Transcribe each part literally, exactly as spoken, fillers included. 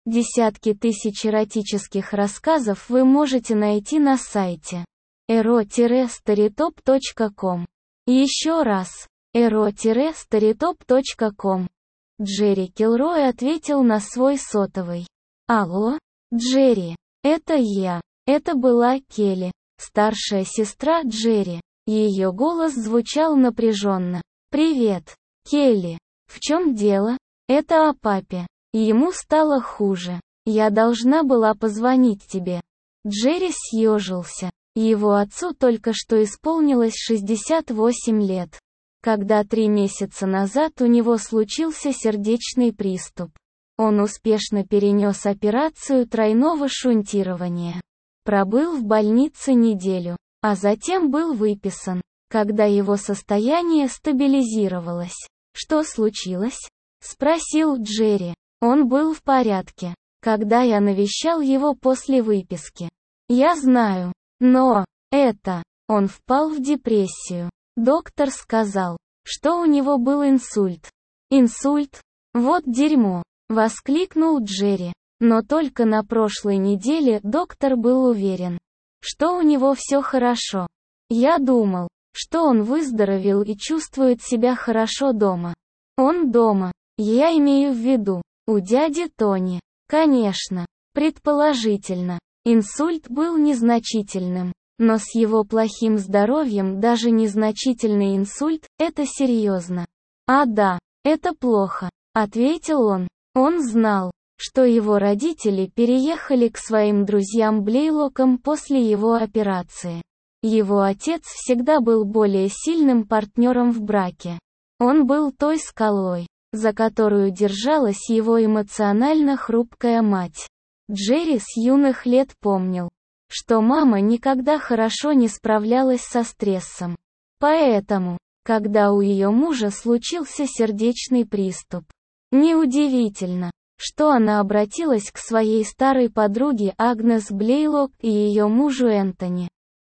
Десятки тысяч эротических рассказов вы можете найти на сайте эро старитоп точка ком. Еще раз, эро старитоп точка ком. Джерри Килрой ответил на свой сотовый. Алло, Джерри, это я. Это была Келли, старшая сестра Джерри. Ее голос звучал напряженно. Привет, Келли. В чем дело? Это о папе. Ему стало хуже. Я должна была позвонить тебе. Джерри съежился. Его отцу только что исполнилось шестьдесят восемь лет. Когда три месяца назад у него случился сердечный приступ. Он успешно перенес операцию тройного шунтирования. Пробыл в больнице неделю, а затем был выписан, когда его состояние стабилизировалось. «Что случилось?» — спросил Джерри. Он был в порядке, когда я навещал его после выписки. Я знаю, но это... Он впал в депрессию. Доктор сказал, что у него был инсульт. Инсульт? Вот дерьмо! Воскликнул Джерри. Но только на прошлой неделе доктор был уверен, что у него все хорошо. Я думал, что он выздоровел и чувствует себя хорошо дома. Он дома. Я имею в виду, у дяди Тони. Конечно, предположительно, инсульт был незначительным, но с его плохим здоровьем даже незначительный инсульт – это серьезно. А да, это плохо, ответил он. Он знал, что его родители переехали к своим друзьям Блейлокам после его операции. Его отец всегда был более сильным партнером в браке. Он был той скалой, за которую держалась его эмоционально хрупкая мать. Джерри с юных лет помнил, что мама никогда хорошо не справлялась со стрессом. Поэтому, когда у ее мужа случился сердечный приступ, неудивительно, что она обратилась к своей старой подруге Агнес Блейлок и ее мужу Энтони.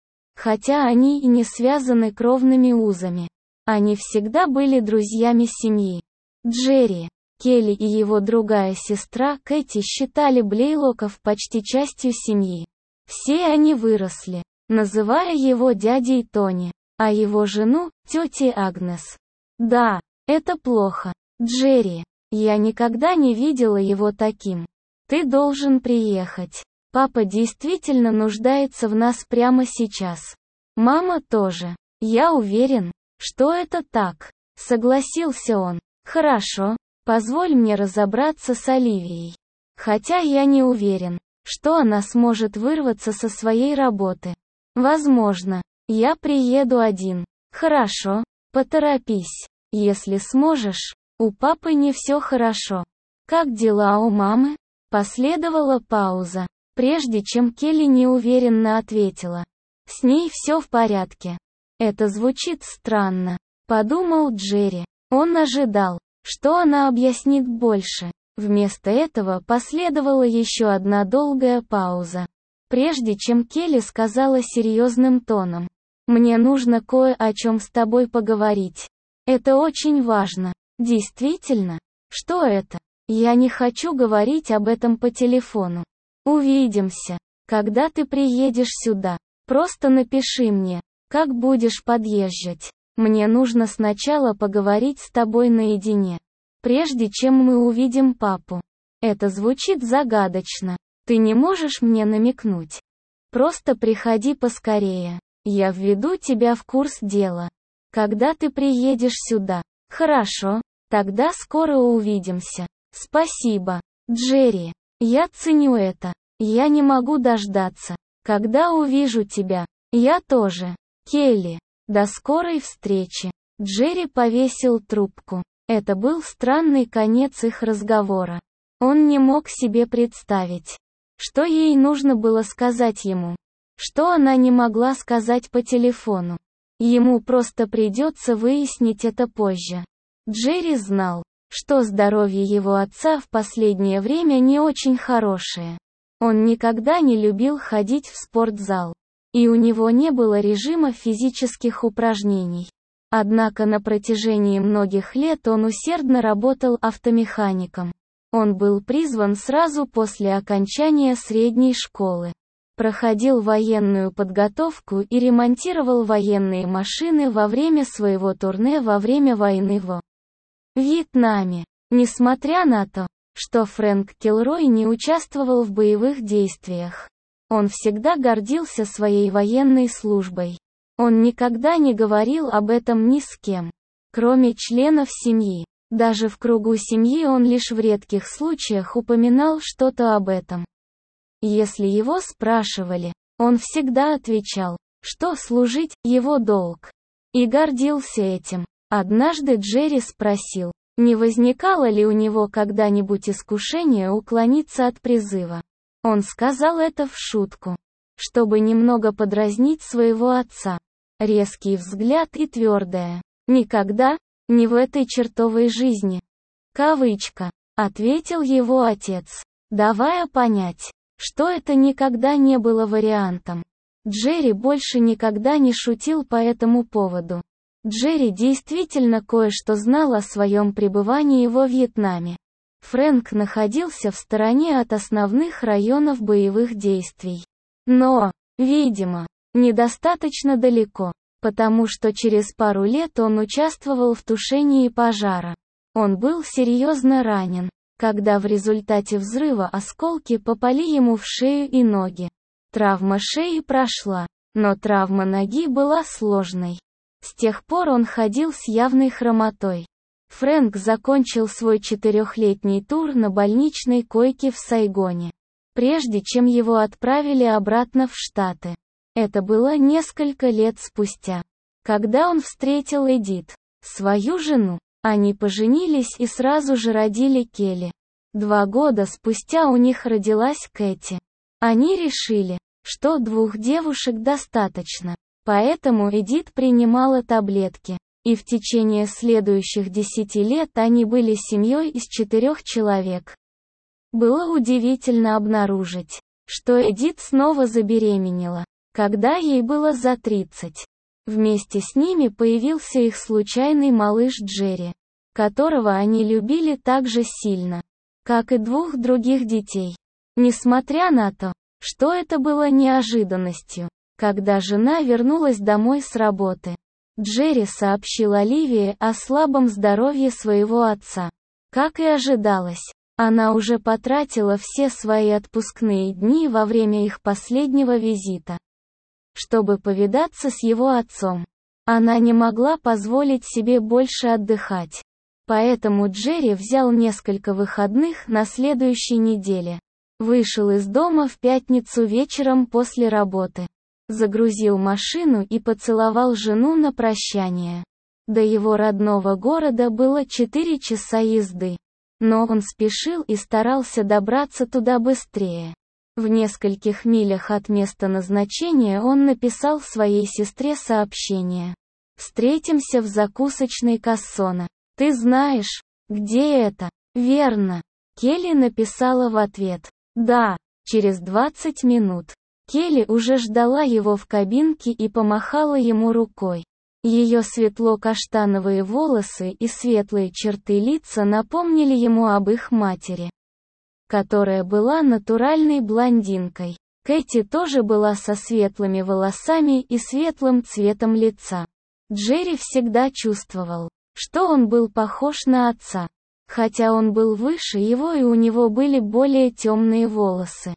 Хотя они и не связаны кровными узами, они всегда были друзьями семьи. Джерри, Келли и его другая сестра Кэти считали Блейлоков почти частью семьи. Все они выросли, называя его дядей Тони, а его жену – тетей Агнес. Да, это плохо, Джерри. Я никогда не видела его таким. Ты должен приехать. Папа действительно нуждается в нас прямо сейчас. Мама тоже. Я уверен, что это так. Согласился он. Хорошо, позволь мне разобраться с Оливией. Хотя я не уверен, что она сможет вырваться со своей работы. Возможно, я приеду один. Хорошо, поторопись. Если сможешь, у папы не все хорошо. Как дела у мамы? Последовала пауза, прежде чем Келли неуверенно ответила. С ней все в порядке. Это звучит странно, подумал Джерри. Он ожидал, что она объяснит больше. Вместо этого последовала еще одна долгая пауза, прежде чем Келли сказала серьезным тоном. «Мне нужно кое о чем с тобой поговорить. Это очень важно». «Действительно? Что это? Я не хочу говорить об этом по телефону. Увидимся, когда ты приедешь сюда. Просто напиши мне, как будешь подъезжать. Мне нужно сначала поговорить с тобой наедине, прежде чем мы увидим папу. Это звучит загадочно. Ты не можешь мне намекнуть? Просто приходи поскорее. Я введу тебя в курс дела. Когда ты приедешь сюда? Хорошо, тогда скоро увидимся. Спасибо, Джерри. Я ценю это. Я не могу дождаться, когда увижу тебя. Я тоже. Келли. До скорой встречи. Джерри повесил трубку. Это был странный конец их разговора. Он не мог себе представить, что ей нужно было сказать ему, что она не могла сказать по телефону. Ему просто придется выяснить это позже. Джерри знал, что здоровье его отца в последнее время не очень хорошее. Он никогда не любил ходить в спортзал, и у него не было режима физических упражнений. Однако на протяжении многих лет он усердно работал автомехаником. Он был призван сразу после окончания средней школы. Проходил военную подготовку и ремонтировал военные машины во время своего турне во время войны в Вьетнаме. Несмотря на то, что Фрэнк Килрой не участвовал в боевых действиях, он всегда гордился своей военной службой. Он никогда не говорил об этом ни с кем, кроме членов семьи. Даже в кругу семьи он лишь в редких случаях упоминал что-то об этом. Если его спрашивали, он всегда отвечал, что служить – его долг. И гордился этим. Однажды Джерри спросил, не возникало ли у него когда-нибудь искушение уклониться от призыва. Он сказал это в шутку, чтобы немного подразнить своего отца. Резкий взгляд и твердое «никогда, не в этой чертовой жизни». Кавычка, ответил его отец, давая понять, что это никогда не было вариантом. Джерри больше никогда не шутил по этому поводу. Джерри действительно кое-что знал о своем пребывании во Вьетнаме. Фрэнк находился в стороне от основных районов боевых действий. Но, видимо, недостаточно далеко, потому что через пару лет он участвовал в тушении пожара. Он был серьезно ранен, когда в результате взрыва осколки попали ему в шею и ноги. Травма шеи прошла, но травма ноги была сложной. С тех пор он ходил с явной хромотой. Фрэнк закончил свой четырехлетний тур на больничной койке в Сайгоне, прежде чем его отправили обратно в Штаты. Это было несколько лет спустя, когда он встретил Эдит, свою жену. Они поженились и сразу же родили Келли. Два года спустя у них родилась Кэти. Они решили, что двух девушек достаточно, поэтому Эдит принимала таблетки, и в течение следующих десяти лет они были семьей из четырех человек. Было удивительно обнаружить, что Эдит снова забеременела, когда ей было за тридцать. Вместе с ними появился их случайный малыш Джерри, которого они любили так же сильно, как и двух других детей. Несмотря на то, что это было неожиданностью, когда жена вернулась домой с работы, Джерри сообщил Оливии о слабом здоровье своего отца. Как и ожидалось, она уже потратила все свои отпускные дни во время их последнего визита, чтобы повидаться с его отцом. Она не могла позволить себе больше отдыхать. Поэтому Джерри взял несколько выходных на следующей неделе. Вышел из дома в пятницу вечером после работы. Загрузил машину и поцеловал жену на прощание. До его родного города было четыре часа езды. Но он спешил и старался добраться туда быстрее. В нескольких милях от места назначения он написал своей сестре сообщение. «Встретимся в закусочной Кассона. Ты знаешь, где это?» «Верно». Келли написала в ответ. «Да». Через двадцать минут. Келли уже ждала его в кабинке и помахала ему рукой. Ее светло-каштановые волосы и светлые черты лица напомнили ему об их матери, которая была натуральной блондинкой. Кэти тоже была со светлыми волосами и светлым цветом лица. Джерри всегда чувствовал, что он был похож на отца, хотя он был выше его и у него были более темные волосы.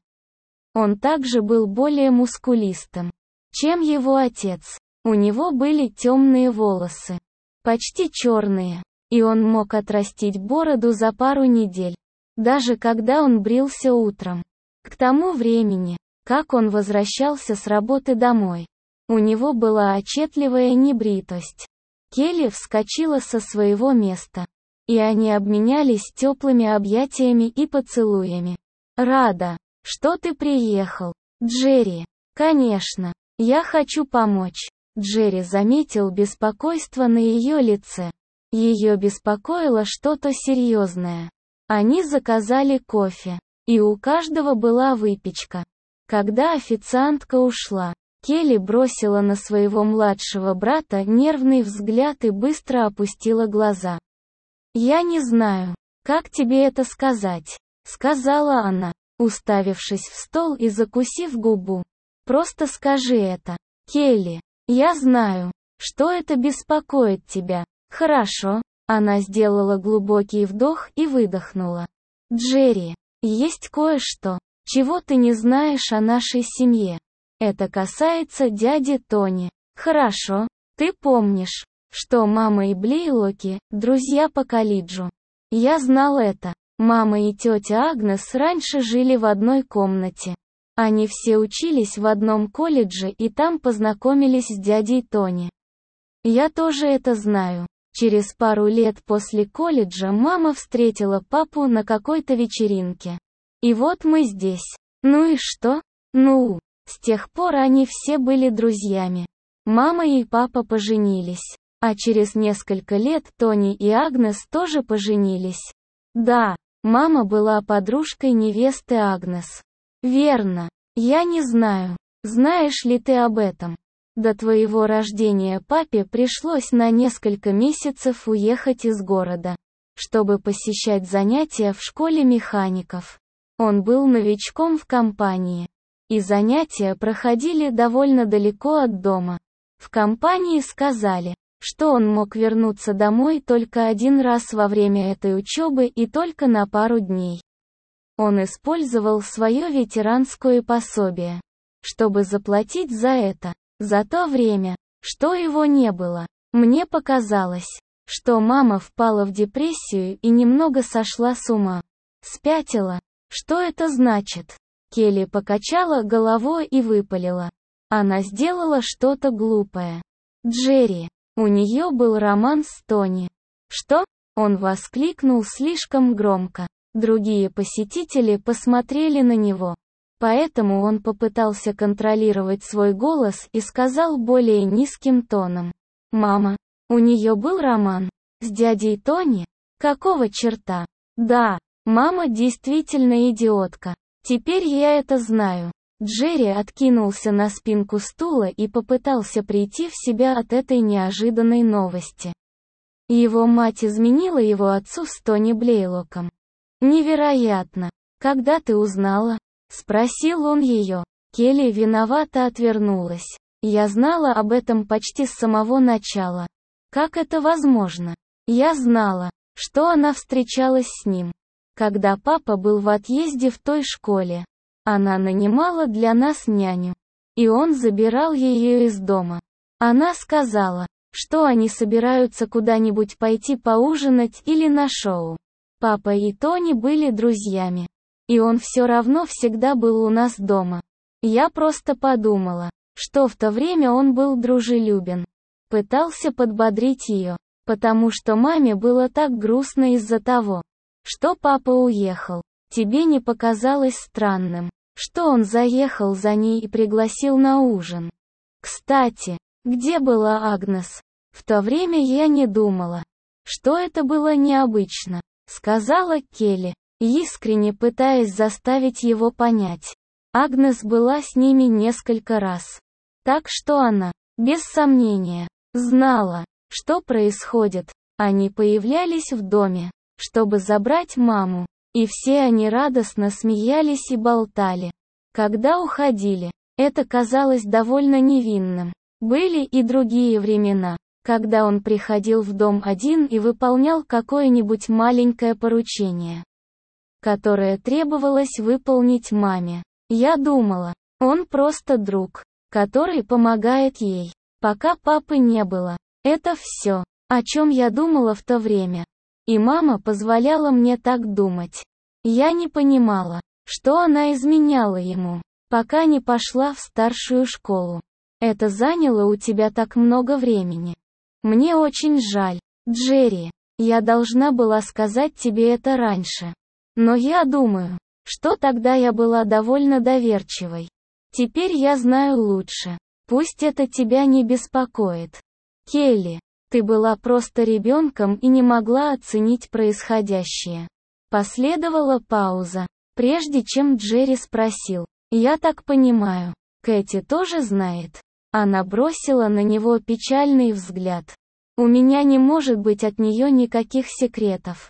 Он также был более мускулистым, чем его отец. У него были темные волосы, почти черные, и он мог отрастить бороду за пару недель, даже когда он брился утром. К тому времени, как он возвращался с работы домой, у него была отчетливая небритость. Келли вскочила со своего места, и они обменялись теплыми объятиями и поцелуями. «Рада, что ты приехал, Джерри. Конечно, я хочу помочь». Джерри заметил беспокойство на ее лице. Ее беспокоило что-то серьезное. Они заказали кофе, и у каждого была выпечка. Когда официантка ушла, Келли бросила на своего младшего брата нервный взгляд и быстро опустила глаза. «Я не знаю, «Как тебе это сказать?» — сказала она, уставившись в стол и закусив губу. «Просто скажи это, Келли. Я знаю, что это беспокоит тебя. Хорошо?» Она сделала глубокий вдох и выдохнула. «Джерри, есть кое-что, чего ты не знаешь о нашей семье. Это касается дяди Тони. Хорошо, ты помнишь, что мама и Блейлоки – друзья по колледжу. Я знал это. Мама и тетя Агнес раньше жили в одной комнате. Они все учились в одном колледже и там познакомились с дядей Тони. Я тоже это знаю. Через пару лет после колледжа мама встретила папу на какой-то вечеринке. И вот мы здесь. Ну и что? Ну, с тех пор они все были друзьями. Мама и папа поженились. А через несколько лет Тони и Агнес тоже поженились. Да, мама была подружкой невесты Агнес. Верно. Я не знаю, знаешь ли ты об этом. До твоего рождения папе пришлось на несколько месяцев уехать из города, чтобы посещать занятия в школе механиков. Он был новичком в компании. И занятия проходили довольно далеко от дома. В компании сказали, что он мог вернуться домой только один раз во время этой учебы и только на пару дней. Он использовал свое ветеранское пособие, чтобы заплатить за это, за то время, что его не было. Мне показалось, что мама впала в депрессию и немного сошла с ума. Спятила. Что это значит? Келли покачала головой и выпалила. Она сделала что-то глупое. Джерри. У нее был роман с Тони. Что? Он воскликнул слишком громко. Другие посетители посмотрели на него. Поэтому он попытался контролировать свой голос и сказал более низким тоном. «Мама, у нее был роман? С дядей Тони? Какого черта? Да, мама действительно идиотка. Теперь я это знаю». Джерри откинулся на спинку стула и попытался прийти в себя от этой неожиданной новости. Его мать изменила его отцу с Тони Блейлоком. «Невероятно! Когда ты узнала?» — спросил он ее. Келли виновато отвернулась. «Я знала об этом почти с самого начала. Как это возможно? Я знала, что она встречалась с ним, когда папа был в отъезде в той школе. Она нанимала для нас няню, и он забирал ее из дома. Она сказала, что они собираются куда-нибудь пойти поужинать или на шоу. Папа и Тони были друзьями, и он все равно всегда был у нас дома. Я просто подумала, что в то время он был дружелюбен. Пытался подбодрить ее, потому что маме было так грустно из-за того, что папа уехал. Тебе не показалось странным, что он заехал за ней и пригласил на ужин? Кстати, где была Агнес? В то время я не думала, что это было необычно, сказала Келли, искренне пытаясь заставить его понять. Агнес была с ними несколько раз. Так что она, без сомнения, знала, что происходит. Они появлялись в доме, чтобы забрать маму. И все они радостно смеялись и болтали. Когда уходили, это казалось довольно невинным. Были и другие времена, когда он приходил в дом один и выполнял какое-нибудь маленькое поручение, которое требовалось выполнить маме. Я думала, он просто друг, который помогает ей, пока папы не было. Это все, о чем я думала в то время. И мама позволяла мне так думать. Я не понимала, что она изменяла ему, пока не пошла в старшую школу. Это заняло у тебя так много времени. Мне очень жаль, Джерри. Я должна была сказать тебе это раньше. Но я думаю, что тогда я была довольно доверчивой. Теперь я знаю лучше. Пусть это тебя не беспокоит. Келли, ты была просто ребенком и не могла оценить происходящее. Последовала пауза, прежде чем Джерри спросил. «Я так понимаю, Кэти тоже знает?» Она бросила на него печальный взгляд. «У меня не может быть от нее никаких секретов.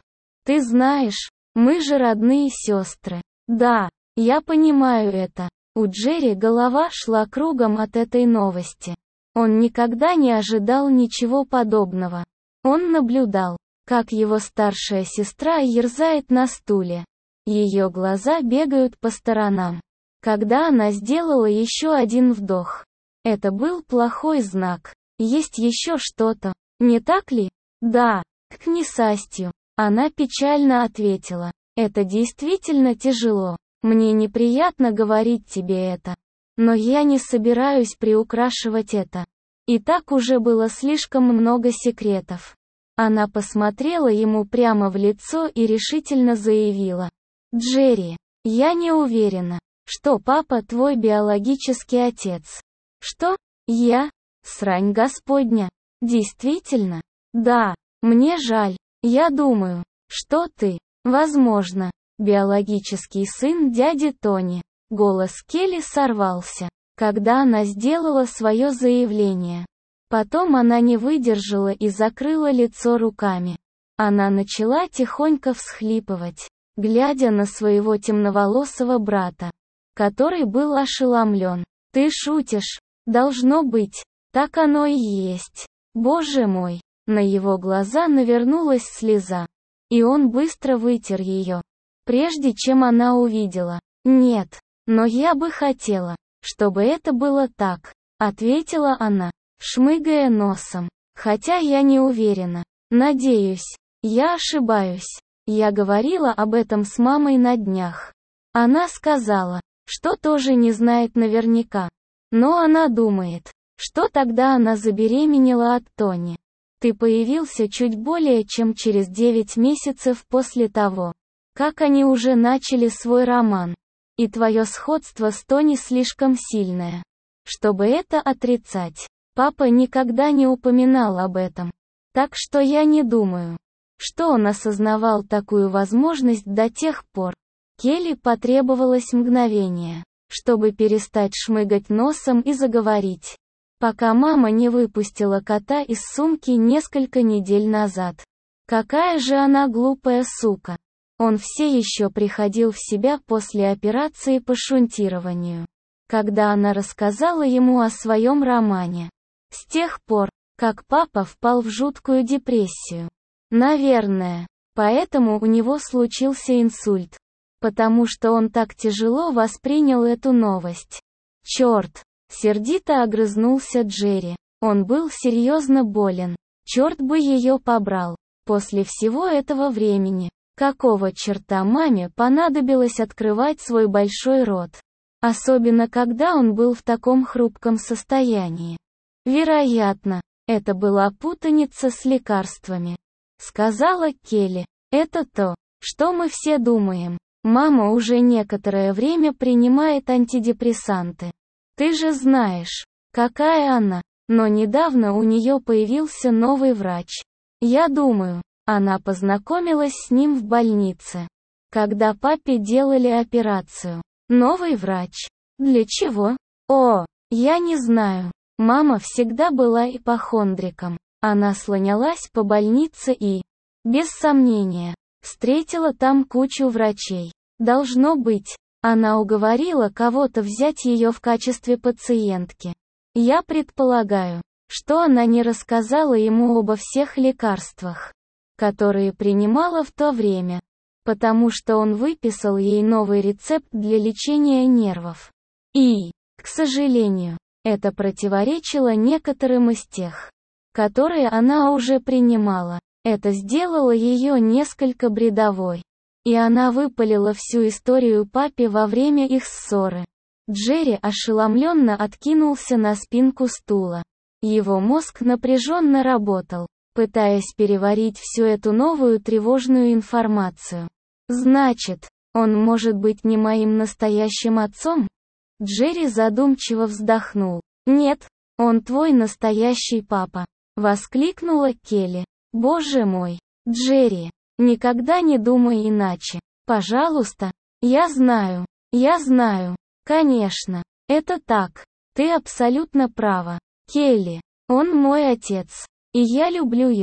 Ты знаешь, мы же родные сестры. Да, я понимаю это. У Джерри голова шла кругом от этой новости. Он никогда не ожидал ничего подобного. Он наблюдал, как его старшая сестра ерзает на стуле. Ее глаза бегают по сторонам. Когда она сделала еще один вдох. Это был плохой знак. Есть еще что-то, не так ли? Да, к несчастью. Она печально ответила. Это действительно тяжело. Мне неприятно говорить тебе это. Но я не собираюсь приукрашивать это. И так уже было слишком много секретов. Она посмотрела ему прямо в лицо и решительно заявила. Джерри, я не уверена, что папа твой биологический отец. Что? Я? Срань Господня. Действительно? Да, мне жаль. Я думаю, что ты, возможно, биологический сын дяди Тони. Голос Келли сорвался, когда она сделала свое заявление. Потом она не выдержала и закрыла лицо руками. Она начала тихонько всхлипывать, глядя на своего темноволосого брата, который был ошеломлен. Ты шутишь? Должно быть, так оно и есть. Боже мой! На его глаза навернулась слеза. И он быстро вытер ее, прежде чем она увидела. «Нет, но я бы хотела, чтобы это было так», — ответила она, шмыгая носом. «Хотя я не уверена. Надеюсь, я ошибаюсь. Я говорила об этом с мамой на днях. Она сказала, что тоже не знает наверняка. Но она думает, что тогда она забеременела от Тони. Ты появился чуть более чем через девять месяцев после того, как они уже начали свой роман. И твое сходство с Тони слишком сильное, чтобы это отрицать. Папа никогда не упоминал об этом. Так что я не думаю, что он осознавал такую возможность до тех пор. Келли потребовалось мгновение, чтобы перестать шмыгать носом и заговорить. Пока мама не выпустила кота из сумки несколько недель назад. Какая же она глупая сука. Он все еще приходил в себя после операции по шунтированию, когда она рассказала ему о своем романе. С тех пор, как папа впал в жуткую депрессию. Наверное, поэтому у него случился инсульт. Потому что он так тяжело воспринял эту новость. Черт! Сердито огрызнулся Джерри. Он был серьезно болен. Черт бы ее побрал. После всего этого времени. Какого черта маме понадобилось открывать свой большой рот? Особенно когда он был в таком хрупком состоянии. Вероятно, это была путаница с лекарствами. Сказала Келли. Это то, что мы все думаем. Мама уже некоторое время принимает антидепрессанты. Ты же знаешь, какая она. Но недавно у нее появился новый врач. Я думаю, она познакомилась с ним в больнице, когда папе делали операцию. Новый врач. Для чего? О, я не знаю. Мама всегда была ипохондриком. Она слонялась по больнице и, без сомнения, встретила там кучу врачей. Должно быть, она уговорила кого-то взять ее в качестве пациентки. Я предполагаю, что она не рассказала ему обо всех лекарствах, которые принимала в то время, потому что он выписал ей новый рецепт для лечения нервов. И, к сожалению, это противоречило некоторым из тех, которые она уже принимала. Это сделало ее несколько бредовой. И она выпалила всю историю папе во время их ссоры. Джерри ошеломленно откинулся на спинку стула. Его мозг напряженно работал, пытаясь переварить всю эту новую тревожную информацию. Значит, он может быть не моим настоящим отцом? Джерри задумчиво вздохнул. Нет, он твой настоящий папа. Воскликнула Келли. Боже мой, Джерри. Никогда не думай иначе. Пожалуйста. Я знаю. Я знаю. Конечно. Это так. Ты абсолютно права. Келли. Он мой отец. И я люблю его.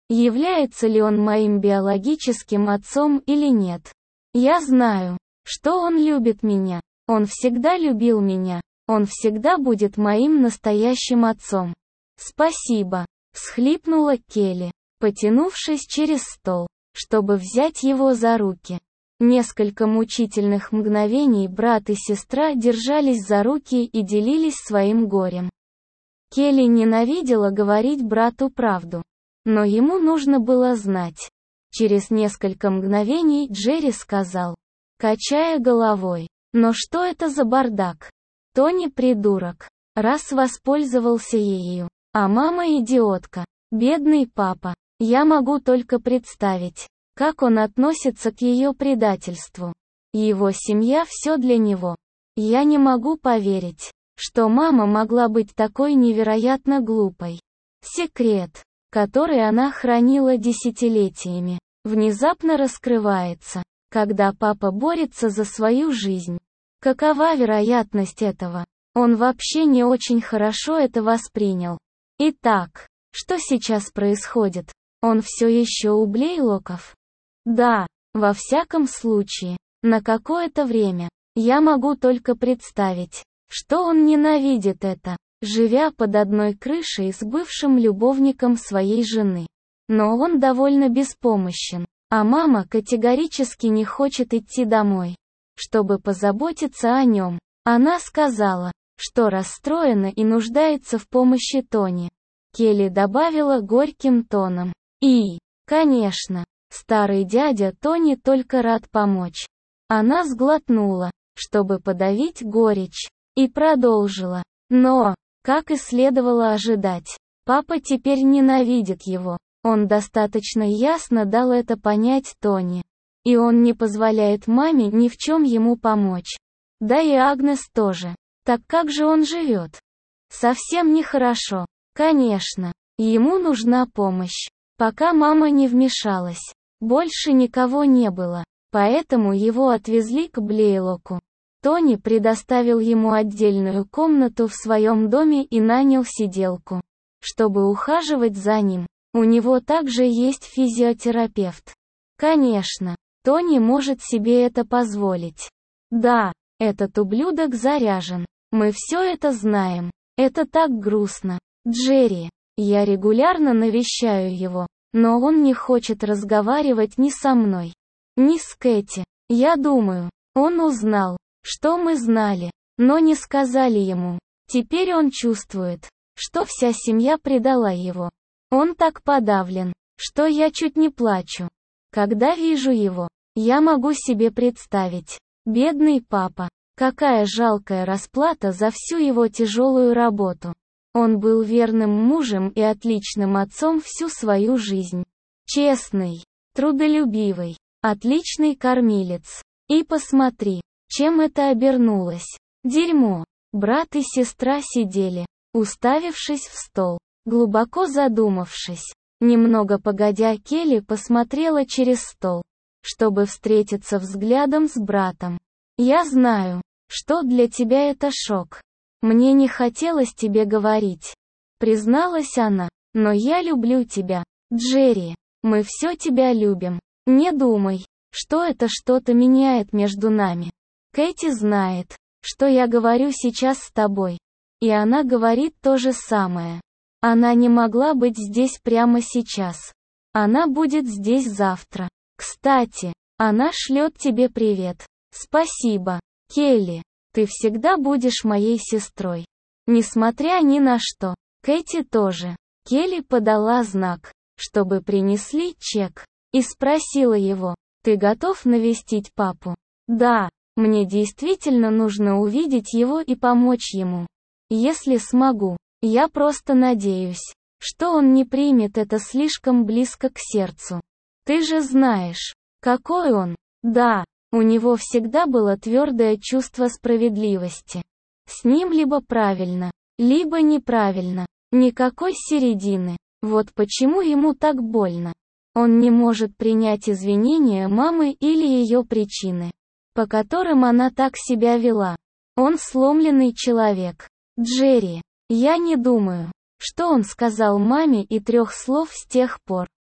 является ли он моим биологическим отцом или нет. Я знаю, что он любит меня. Он всегда любил меня. Он всегда будет моим настоящим отцом. Спасибо, всхлипнула Келли, потянувшись через стол, чтобы взять его за руки. Несколько мучительных мгновений брат и сестра держались за руки и делились своим горем. Келли ненавидела говорить брату правду, но ему нужно было знать. Через несколько мгновений Джерри сказал, качая головой: «Но что это за бардак? Тони придурок, раз воспользовался ею, а мама идиотка, бедный папа. Я могу только представить, как он относится к ее предательству. Его семья все для него. Я не могу поверить, что мама могла быть такой невероятно глупой. Секрет, который она хранила десятилетиями, внезапно раскрывается, когда папа борется за свою жизнь. Какова вероятность этого? Он вообще не очень хорошо это воспринял. Итак, что сейчас происходит? Он все еще у Блейлоков? Да, во всяком случае, на какое-то время. Я могу только представить, что он ненавидит это, живя под одной крышей с бывшим любовником своей жены. Но он довольно беспомощен, а мама категорически не хочет идти домой, чтобы позаботиться о нем. Она сказала, что расстроена и нуждается в помощи Тони. Келли добавила горьким тоном. И, конечно, старый дядя Тони только рад помочь. Она сглотнула, чтобы подавить горечь, и продолжила. Но, как и следовало ожидать, папа теперь ненавидит его. Он достаточно ясно дал это понять Тони. И он не позволяет маме ни в чем ему помочь. Да и Агнес тоже. Так как же он живет? Совсем нехорошо. Конечно, ему нужна помощь. Пока мама не вмешалась, больше никого не было, поэтому его отвезли к Блейлоку. Тони предоставил ему отдельную комнату в своем доме и нанял сиделку, чтобы ухаживать за ним. У него также есть физиотерапевт. Конечно, Тони может себе это позволить. Да, этот ублюдок заряжен. Мы все это знаем. Это так грустно. Джерри. Я регулярно навещаю его, но он не хочет разговаривать ни со мной, ни с Кэти. Я думаю, он узнал, что мы знали, но не сказали ему. Теперь он чувствует, что вся семья предала его. Он так подавлен, что я чуть не плачу. Когда вижу его, я могу себе представить. Бедный папа. Какая жалкая расплата за всю его тяжелую работу. Он был верным мужем и отличным отцом всю свою жизнь. Честный, трудолюбивый, отличный кормилец. И посмотри, чем это обернулось. Дерьмо. Брат и сестра сидели, уставившись в стол, глубоко задумавшись. Немного погодя, Келли посмотрела через стол, чтобы встретиться взглядом с братом. «Я знаю, что для тебя это шок. Мне не хотелось тебе говорить», — призналась она, — «но я люблю тебя, Джерри. Мы все тебя любим. Не думай, что это что-то меняет между нами. Кэти знает, что я говорю сейчас с тобой. И она говорит то же самое. Она не могла быть здесь прямо сейчас. Она будет здесь завтра. Кстати, она шлет тебе привет. Спасибо, Келли. Ты всегда будешь моей сестрой. Несмотря ни на что. Кэти тоже». Келли подала знак, чтобы принесли чек, и спросила его: «Ты готов навестить папу?» «Да, мне действительно нужно увидеть его и помочь ему. Если смогу. Я просто надеюсь, что он не примет это слишком близко к сердцу. Ты же знаешь, какой он». «Да». У него всегда было твердое чувство справедливости. С ним либо правильно, либо неправильно. Никакой середины. Вот почему ему так больно. Он не может принять извинения мамы или ее причины, по которым она так себя вела. Он сломленный человек. Джерри. Я не думаю, что он сказал маме и трех слов с тех пор.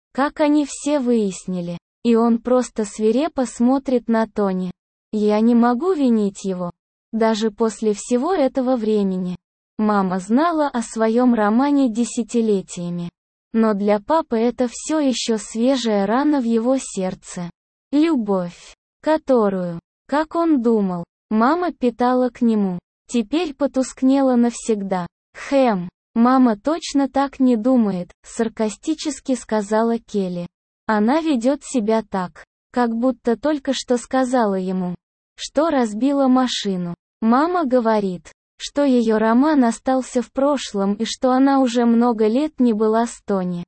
как они все выяснили. И он просто свирепо смотрит на Тони. Я не могу винить его. Даже после всего этого времени. Мама знала о своем романе десятилетиями. Но для папы это все еще свежая рана в его сердце. Любовь, которую, как он думал, мама питала к нему, теперь потускнела навсегда. Хэм, мама точно так не думает, саркастически сказала Келли. Она ведет себя так, как будто только что сказала ему, что разбила машину. Мама говорит, что ее роман остался в прошлом и что она уже много лет не была с Тони.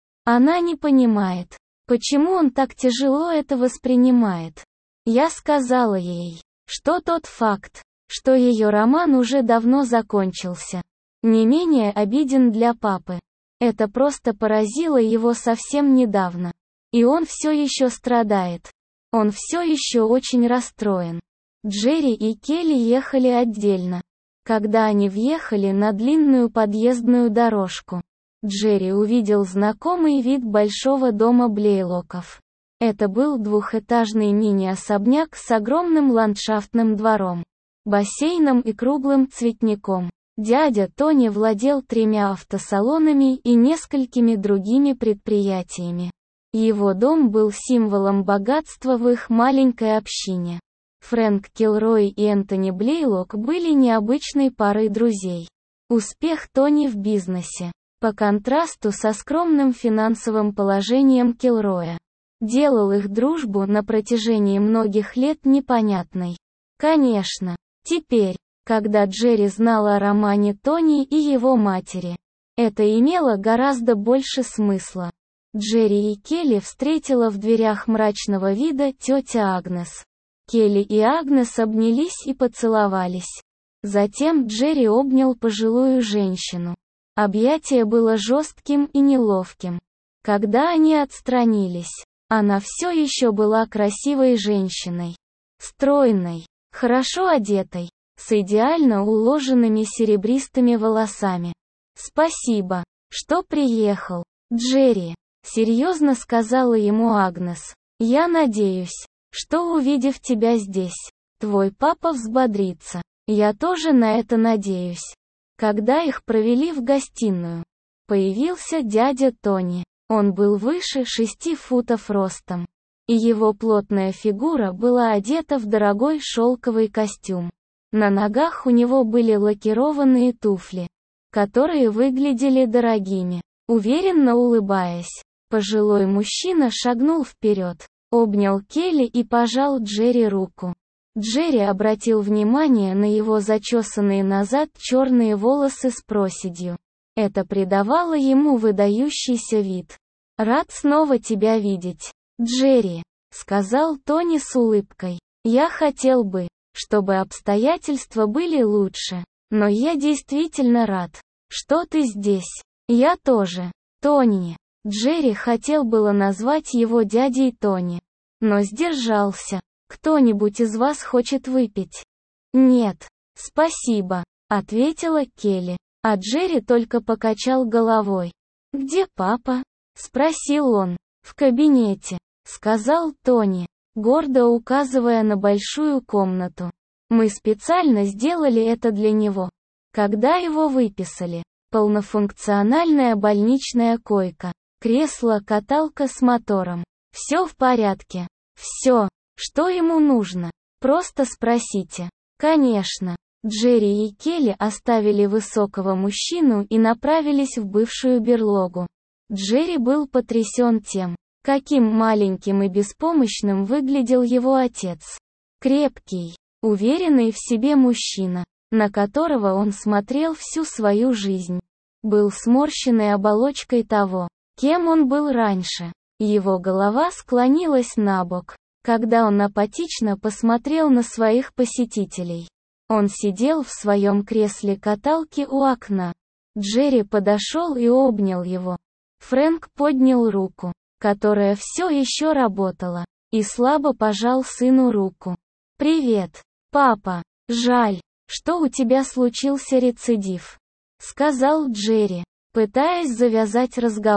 Она не понимает, почему он так тяжело это воспринимает. Я сказала ей, что тот факт, что ее роман уже давно закончился, не менее обиден для папы. Это просто поразило его совсем недавно. И он все еще страдает. Он все еще очень расстроен. Джерри и Келли ехали отдельно. Когда они въехали на длинную подъездную дорожку, Джерри увидел знакомый вид большого дома Блейлоков. Это был двухэтажный мини-особняк с огромным ландшафтным двором, бассейном и круглым цветником. Дядя Тони владел тремя автосалонами и несколькими другими предприятиями. Его дом был символом богатства в их маленькой общине. Фрэнк Килрой и Энтони Блейлок были необычной парой друзей. Успех Тони в бизнесе, по контрасту со скромным финансовым положением Килроя, делал их дружбу на протяжении многих лет непонятной. Конечно, теперь, когда Джерри знал о романе Тони и его матери, это имело гораздо больше смысла. Джерри и Келли встретила в дверях мрачного вида тетя Агнес. Келли и Агнес обнялись и поцеловались. Затем Джерри обнял пожилую женщину. Объятие было жестким и неловким. Когда они отстранились, она все еще была красивой женщиной. Стройной, хорошо одетой, с идеально уложенными серебристыми волосами. «Спасибо, что приехал, Джерри», — серьезно сказала ему Агнес. «Я надеюсь, что, увидев тебя здесь, твой папа взбодрится. Я тоже на это надеюсь». Когда их провели в гостиную, появился дядя Тони. Он был выше шести футов ростом, и его плотная фигура была одета в дорогой шелковый костюм. На ногах у него были лакированные туфли, которые выглядели дорогими. Уверенно улыбаясь, пожилой мужчина шагнул вперед, обнял Келли и пожал Джерри руку. Джерри обратил внимание на его зачесанные назад черные волосы с проседью. Это придавало ему выдающийся вид. «Рад снова тебя видеть, Джерри», — сказал Тони с улыбкой. «Я хотел бы, чтобы обстоятельства были лучше, но я действительно рад, что ты здесь». «Я тоже, Тони». Джерри хотел было назвать его дядей Тони, но сдержался. «Кто-нибудь из вас хочет выпить?» «Нет, спасибо», — ответила Келли, а Джерри только покачал головой. «Где папа?» — спросил он. «В кабинете», — сказал Тони, гордо указывая на большую комнату. «Мы специально сделали это для него. Когда его выписали, полнофункциональная больничная койка, кресло-каталка с мотором. Все в порядке. Все. Что ему нужно? Просто спросите». «Конечно». Джерри и Келли оставили высокого мужчину и направились в бывшую берлогу. Джерри был потрясен тем, каким маленьким и беспомощным выглядел его отец. Крепкий, уверенный в себе мужчина, на которого он смотрел всю свою жизнь, был сморщенной оболочкой того, кем он был раньше. Его голова склонилась набок, когда он апатично посмотрел на своих посетителей. Он сидел в своем кресле-каталке у окна. Джерри подошел и обнял его. Фрэнк поднял руку, которая все еще работала, и слабо пожал сыну руку. «Привет, папа. Жаль, что у тебя случился рецидив», — сказал Джерри, пытаясь завязать разговор.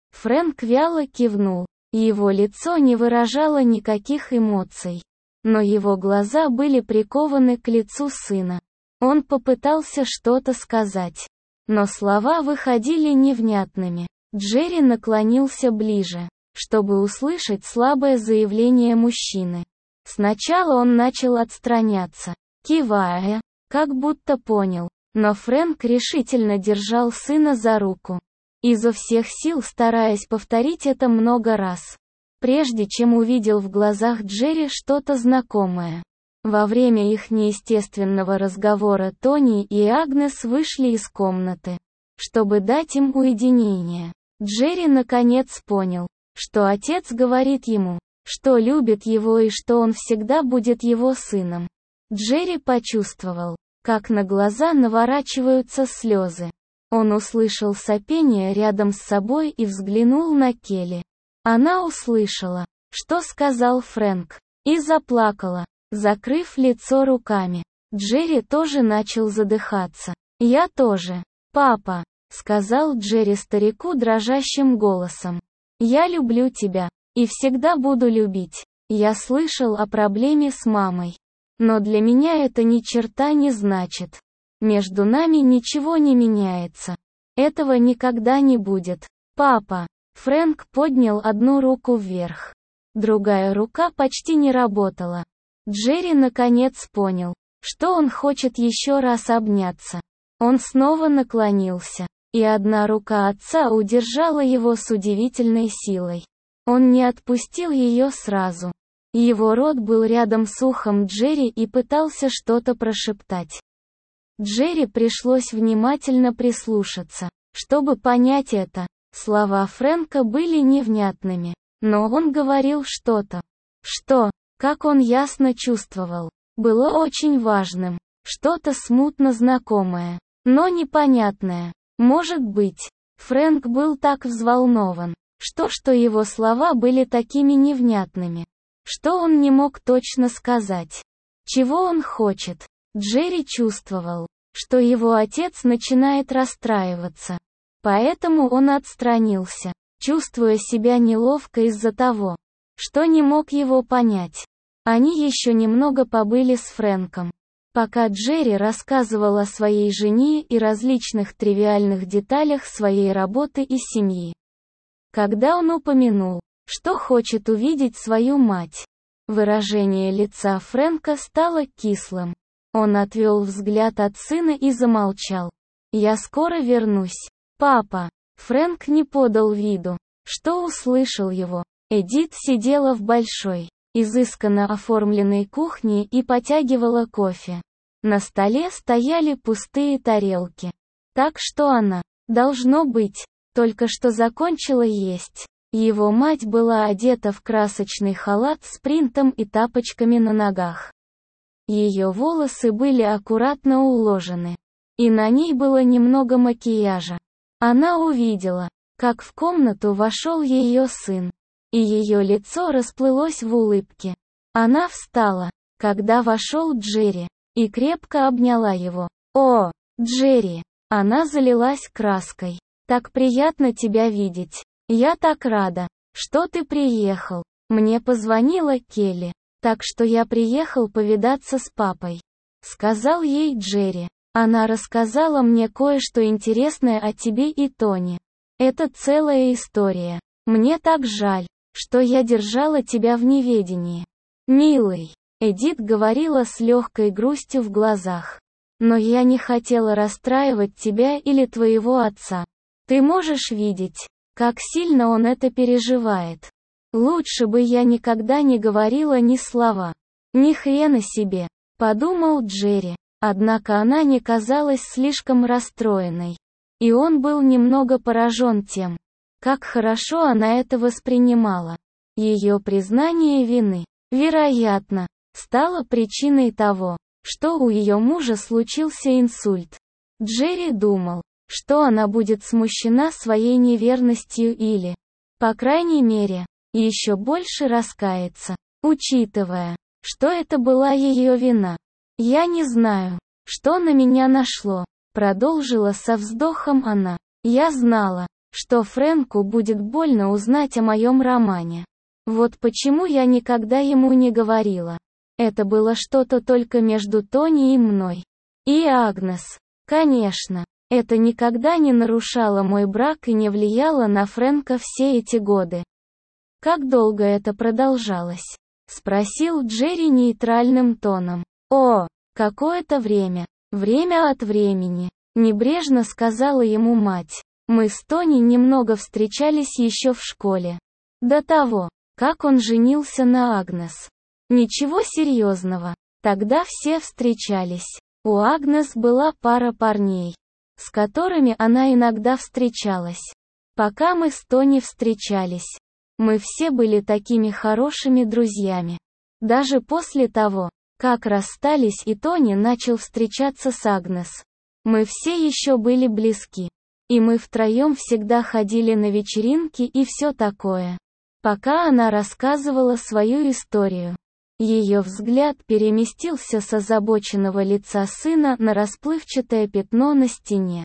Фрэнк вяло кивнул. Его лицо не выражало никаких эмоций. Но его глаза были прикованы к лицу сына. Он попытался что-то сказать. Но слова выходили невнятными. Джерри наклонился ближе, чтобы услышать слабое заявление мужчины. Сначала он начал отстраняться, кивая, как будто понял. Но Фрэнк решительно держал сына за руку, изо всех сил стараясь повторить это много раз, прежде чем увидел в глазах Джерри что-то знакомое. Во время их неестественного разговора Тони и Агнес вышли из комнаты, чтобы дать им уединение. Джерри наконец понял, что отец говорит ему, что любит его и что он всегда будет его сыном. Джерри почувствовал, как на глаза наворачиваются слезы. Он услышал сопение рядом с собой и взглянул на Келли. Она услышала, что сказал Фрэнк, и заплакала, закрыв лицо руками. Джерри тоже начал задыхаться. «Я тоже. Папа», — сказал Джерри старику дрожащим голосом. «Я люблю тебя, и всегда буду любить. Я слышал о проблеме с мамой. Но для меня это ни черта не значит. Между нами ничего не меняется. Этого никогда не будет. Папа». Фрэнк поднял одну руку вверх. Другая рука почти не работала. Джерри наконец понял, что он хочет еще раз обняться. Он снова наклонился, и одна рука отца удержала его с удивительной силой. Он не отпустил ее сразу. Его рот был рядом с ухом Джерри и пытался что-то прошептать. Джерри пришлось внимательно прислушаться, чтобы понять это. Слова Фрэнка были невнятными, но он говорил что-то, что, как он ясно чувствовал, было очень важным, что-то смутно знакомое, но непонятное. Может быть, Фрэнк был так взволнован, что, что его слова были такими невнятными, что он не мог точно сказать, чего он хочет. Джерри чувствовал, что его отец начинает расстраиваться. Поэтому он отстранился, чувствуя себя неловко из-за того, что не мог его понять. Они еще немного побыли с Фрэнком, пока Джерри рассказывал о своей жене и различных тривиальных деталях своей работы и семьи. Когда он упомянул, что хочет увидеть свою мать, выражение лица Фрэнка стало кислым. Он отвел взгляд от сына и замолчал. «Я скоро вернусь. Папа». Фрэнк не подал виду, что услышал его. Эдит сидела в большой, изысканно оформленной кухне и потягивала кофе. На столе стояли пустые тарелки. Так что она, должно быть, только что закончила есть. Его мать была одета в красочный халат с принтом и тапочками на ногах. Ее волосы были аккуратно уложены, и на ней было немного макияжа. Она увидела, как в комнату вошел ее сын, и ее лицо расплылось в улыбке. Она встала, когда вошел Джерри, и крепко обняла его. «О, Джерри!» Она залилась краской. «Так приятно тебя видеть. Я так рада, что ты приехал. Мне позвонила Келли, так что я приехал повидаться с папой», — сказал ей Джерри. «Она рассказала мне кое-что интересное о тебе и Тони. Это целая история. Мне так жаль, что я держала тебя в неведении. Милый», — Эдит говорила с легкой грустью в глазах. «Но я не хотела расстраивать тебя или твоего отца. Ты можешь видеть, как сильно он это переживает. Лучше бы я никогда не говорила ни слова. Ни хрена себе», — подумал Джерри. Однако она не казалась слишком расстроенной. И он был немного поражен тем, как хорошо она это воспринимала. Ее признание вины, вероятно, стало причиной того, что у ее мужа случился инсульт. Джерри думал, что она будет смущена своей неверностью или, по крайней мере, еще больше раскается, учитывая, что это была ее вина. «Я не знаю, что на меня нашло», — продолжила со вздохом она. «Я знала, что Фрэнку будет больно узнать о моем романе. Вот почему я никогда ему не говорила. Это было что-то только между Тони и мной. И Агнес. Конечно, это никогда не нарушало мой брак и не влияло на Фрэнка все эти годы. «Как долго это продолжалось?» — спросил Джерри нейтральным тоном. «О, какое-то время. Время от времени», — небрежно сказала ему мать. «Мы с Тони немного встречались еще в школе. До того, как он женился на Агнес. Ничего серьезного. Тогда все встречались. У Агнес была пара парней, с которыми она иногда встречалась. Пока мы с Тони встречались, мы все были такими хорошими друзьями. Даже после того, как расстались и Тони начал встречаться с Агнес, мы все еще были близки. И мы втроем всегда ходили на вечеринки и все такое. Пока она рассказывала свою историю, ее взгляд переместился с озабоченного лица сына на расплывчатое пятно на стене.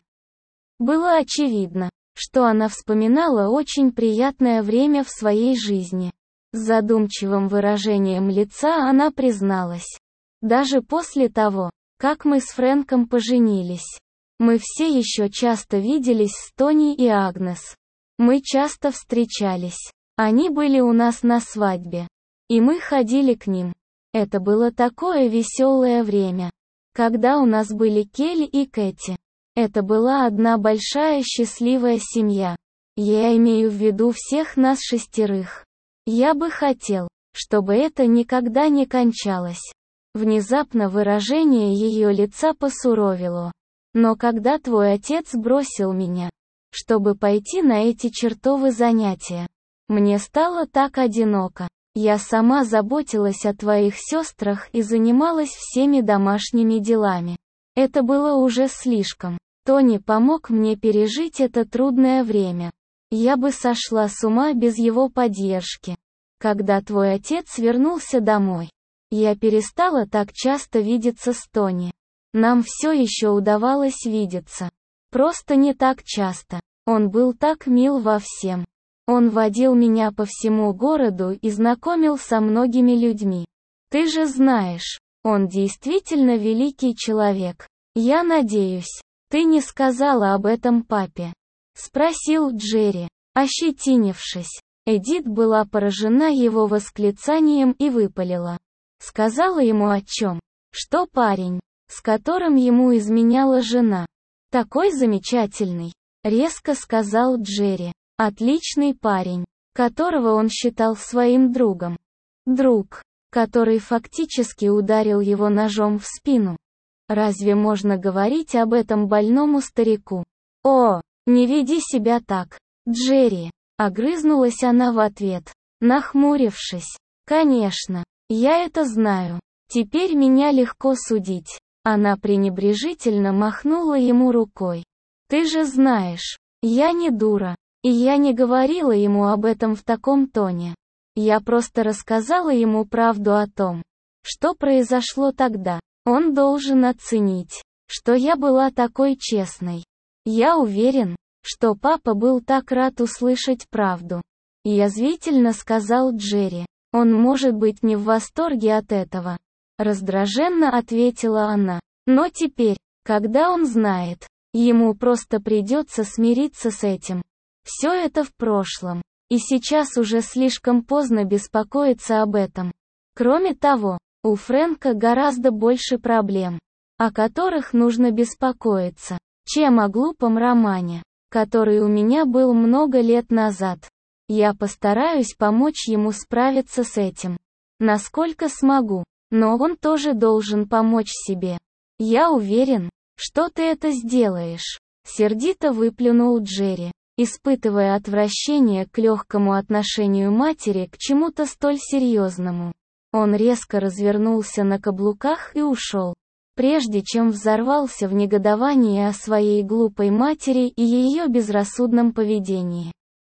Было очевидно, что она вспоминала очень приятное время в своей жизни. С задумчивым выражением лица она призналась. Даже после того, как мы с Фрэнком поженились, мы все еще часто виделись с Тони и Агнес. Мы часто встречались. Они были у нас на свадьбе. И мы ходили к ним. Это было такое веселое время. Когда у нас были Келли и Кэти. Это была одна большая счастливая семья. Я имею в виду всех нас шестерых. Я бы хотел, чтобы это никогда не кончалось. Внезапно выражение ее лица посуровило. Но когда твой отец бросил меня, чтобы пойти на эти чертовы занятия, мне стало так одиноко. Я сама заботилась о твоих сестрах и занималась всеми домашними делами. Это было уже слишком. Тони помог мне пережить это трудное время. Я бы сошла с ума без его поддержки. Когда твой отец вернулся домой, я перестала так часто видеться с Тони. Нам все еще удавалось видеться. Просто не так часто. Он был так мил во всем. Он водил меня по всему городу и знакомил со многими людьми. Ты же знаешь, он действительно великий человек. Я надеюсь, ты не сказала об этом папе? Спросил Джерри, ощетинившись. Эдит была поражена его восклицанием и выпалила. Сказала ему о чем? Что парень, с которым ему изменяла жена, такой замечательный, резко сказал Джерри. Отличный парень, которого он считал своим другом. Друг, который фактически ударил его ножом в спину. Разве можно говорить об этом больному старику? О, не веди себя так, Джерри, огрызнулась она в ответ, нахмурившись. Конечно, я это знаю. Теперь меня легко судить. Она пренебрежительно махнула ему рукой. Ты же знаешь, я не дура. И я не говорила ему об этом в таком тоне. Я просто рассказала ему правду о том, что произошло тогда. Он должен оценить, что я была такой честной. Я уверен, что папа был так рад услышать правду. Язвительно сказал Джерри. Он может быть не в восторге от этого. Раздраженно ответила она. Но теперь, когда он знает, ему просто придется смириться с этим. Все это в прошлом, и сейчас уже слишком поздно беспокоиться об этом. Кроме того, у Фрэнка гораздо больше проблем, о которых нужно беспокоиться, чем о глупом романе, который у меня был много лет назад. Я постараюсь помочь ему справиться с этим, насколько смогу, но он тоже должен помочь себе. Я уверен, что ты это сделаешь, сердито выплюнул Джерри, испытывая отвращение к легкому отношению матери к чему-то столь серьезному. Он резко развернулся на каблуках и ушел, прежде чем взорвался в негодовании о своей глупой матери и ее безрассудном поведении.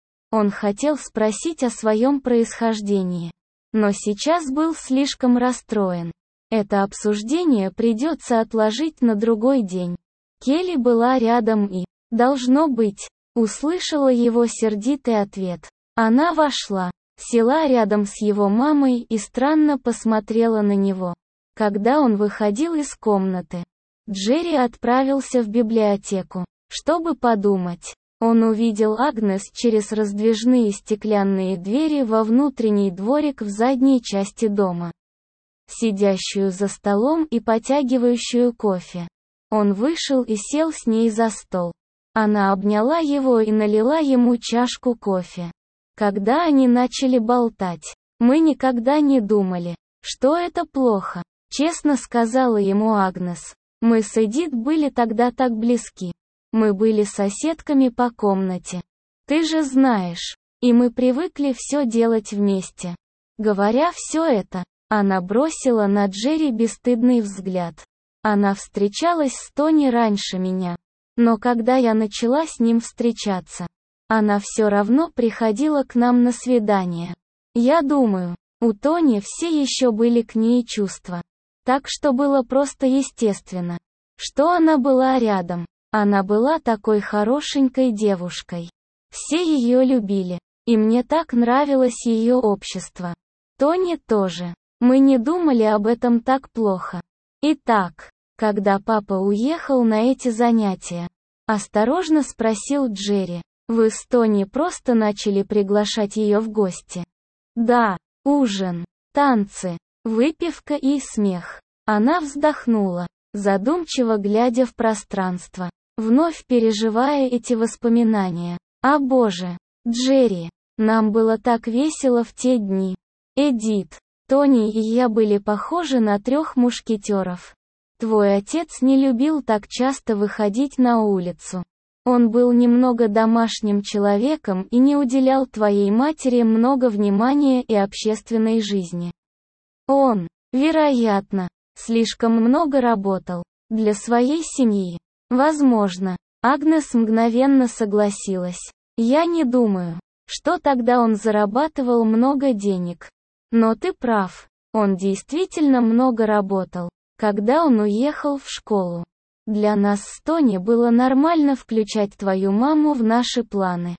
Он хотел спросить о своем происхождении, но сейчас был слишком расстроен. Это обсуждение придется отложить на другой день. Келли была рядом и, должно быть, Услышала его сердитый ответ. Она вошла, села рядом с его мамой и странно посмотрела на него. Когда он выходил из комнаты, Джерри отправился в библиотеку, чтобы подумать. Он увидел Агнес через раздвижные стеклянные двери во внутренний дворик в задней части дома, сидящую за столом и потягивающую кофе. Он вышел и сел с ней за стол. Она обняла его и налила ему чашку кофе. Когда они начали болтать, мы никогда не думали, что это плохо, честно сказала ему Агнес. Мы с Эдит были тогда так близки. Мы были соседками по комнате. Ты же знаешь. И мы привыкли все делать вместе. Говоря все это, она бросила на Джерри бесстыдный взгляд. Она встречалась с Тони раньше меня. Но когда я начала с ним встречаться, она все равно приходила к нам на свидания. Я думаю, у Тони все еще были к ней чувства. Так что было просто естественно, что она была рядом. Она была такой хорошенькой девушкой. Все ее любили, и мне так нравилось ее общество. Тони тоже. Мы не думали об этом так плохо. Итак, когда папа уехал на эти занятия, осторожно спросил Джерри, вы с Тони просто начали приглашать ее в гости? Да, ужин, танцы, выпивка и смех. Она вздохнула, задумчиво глядя в пространство, вновь переживая эти воспоминания. О боже, Джерри, нам было так весело в те дни. Эдит, Тони и я были похожи на трех мушкетеров. Твой отец не любил так часто выходить на улицу. Он был немного домашним человеком и не уделял твоей матери много внимания и общественной жизни. Он, вероятно, слишком много работал для своей семьи. Возможно, Агнес мгновенно согласилась. Я не думаю, что тогда он зарабатывал много денег. Но ты прав, он действительно много работал. Когда он уехал в школу, для нас с Тони было нормально включать твою маму в наши планы.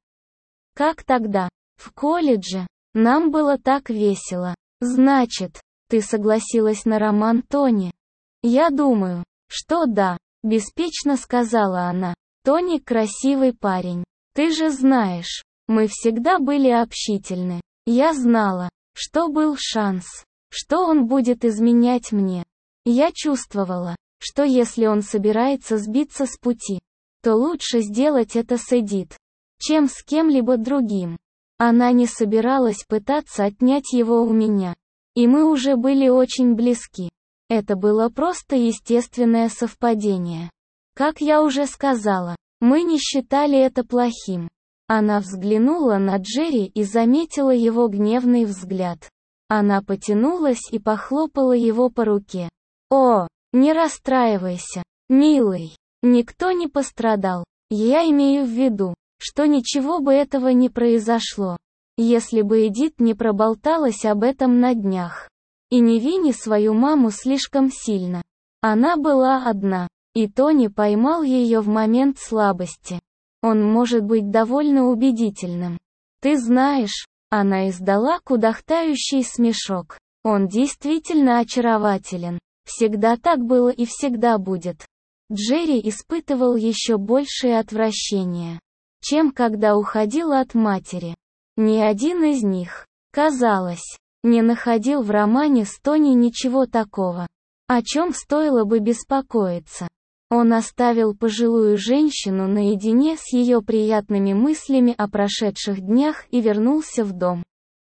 Как тогда, в колледже, нам было так весело. Значит, ты согласилась на роман Тони? Я думаю, что да, беспечно сказала она. Тони красивый парень. Ты же знаешь, мы всегда были общительны. Я знала, что был шанс, что он будет изменять мне. Я чувствовала, что если он собирается сбиться с пути, то лучше сделать это с Эдит, чем с кем-либо другим. Она не собиралась пытаться отнять его у меня. И мы уже были очень близки. Это было просто естественное совпадение. Как я уже сказала, мы не считали это плохим. Она взглянула на Джерри и заметила его гневный взгляд. Она потянулась и похлопала его по руке. О, не расстраивайся, милый. Никто не пострадал. Я имею в виду, что ничего бы этого не произошло, если бы Эдит не проболталась об этом на днях. И не вини свою маму слишком сильно. Она была одна, и Тони поймал ее в момент слабости. Он может быть довольно убедительным. Ты знаешь, она издала кудахтающий смешок. Он действительно очарователен. Всегда так было и всегда будет. Джерри испытывал еще большее отвращение, чем когда уходил от матери. Ни один из них, казалось, не находил в романе с Тони ничего такого, о чем стоило бы беспокоиться. Он оставил пожилую женщину наедине с ее приятными мыслями о прошедших днях и вернулся в дом.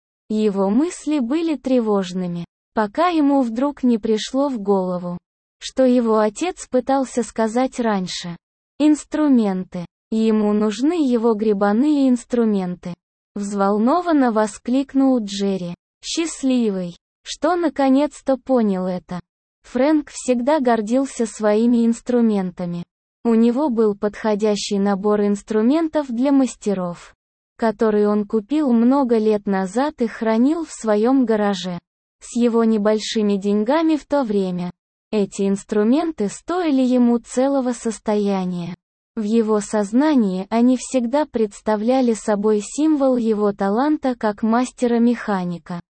Его мысли были тревожными, пока ему вдруг не пришло в голову, что его отец пытался сказать раньше. Инструменты. Ему нужны его гребаные инструменты. Взволнованно воскликнул Джерри. Счастливый, что наконец-то понял это. Фрэнк всегда гордился своими инструментами. У него был подходящий набор инструментов для мастеров, который он купил много лет назад и хранил в своем гараже. С его небольшими деньгами в то время, эти инструменты стоили ему целого состояния. В его сознании они всегда представляли собой символ его таланта как мастера-механика.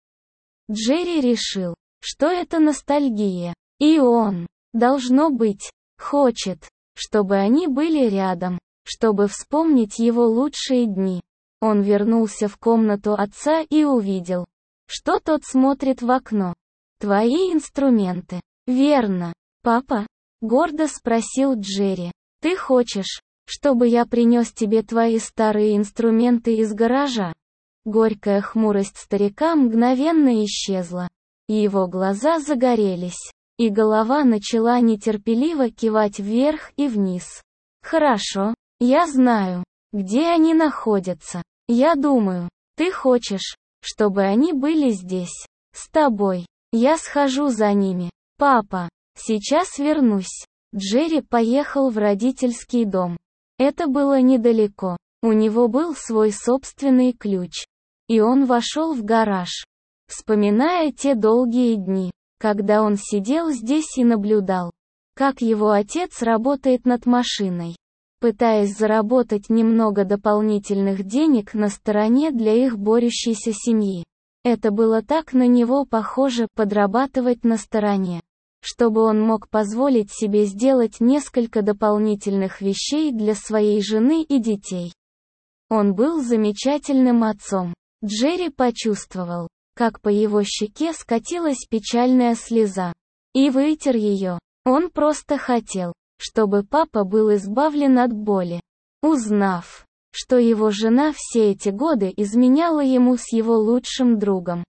Джерри решил, что это ностальгия, и он, должно быть, хочет, чтобы они были рядом, чтобы вспомнить его лучшие дни. Он вернулся в комнату отца и увидел, что тот смотрит в окно. «Твои инструменты». «Верно, папа?» — гордо спросил Джерри. «Ты хочешь, чтобы я принес тебе твои старые инструменты из гаража?» Горькая хмурость старика мгновенно исчезла. Его глаза загорелись, и голова начала нетерпеливо кивать вверх и вниз. «Хорошо, я знаю, где они находятся. Я думаю, ты хочешь, чтобы они были здесь, с тобой. Я схожу за ними. Папа, сейчас вернусь». Джерри поехал в родительский дом. Это было недалеко. У него был свой собственный ключ. И он вошел в гараж, вспоминая те долгие дни, когда он сидел здесь и наблюдал, как его отец работает над машиной, пытаясь заработать немного дополнительных денег на стороне для их борющейся семьи. Это было так на него похоже подрабатывать на стороне, чтобы он мог позволить себе сделать несколько дополнительных вещей для своей жены и детей. Он был замечательным отцом. Джерри почувствовал, как по его щеке скатилась печальная слеза, и вытер ее. Он просто хотел, чтобы папа был избавлен от боли. Узнав, что его жена все эти годы изменяла ему с его лучшим другом,